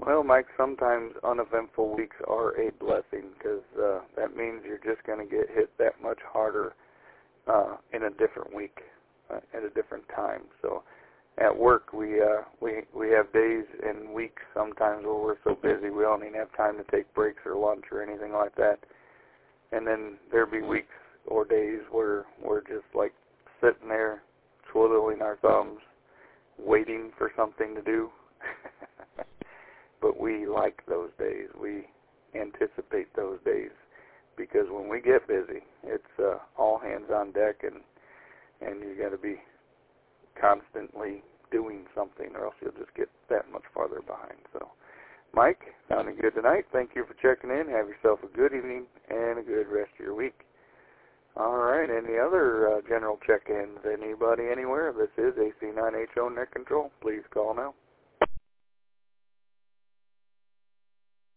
Well, Mike, sometimes uneventful weeks are a blessing because that means you're just going to get hit that much harder in a different week, at a different time. So at work, we have days and weeks sometimes where we're so busy we don't even have time to take breaks or lunch or anything like that. And then there'll be weeks or days where we're just like sitting there twiddling our thumbs, waiting for something to do. But we like those days. We anticipate those days because when we get busy, it's all hands on deck, and you got to be constantly doing something, or else you'll just get that much farther behind. So, Mike, sounding good tonight. Thank you for checking in. Have yourself a good evening and a good rest of your week. All right, any other general check-ins? Anybody anywhere? This is AC9HO Net Control. Please call now.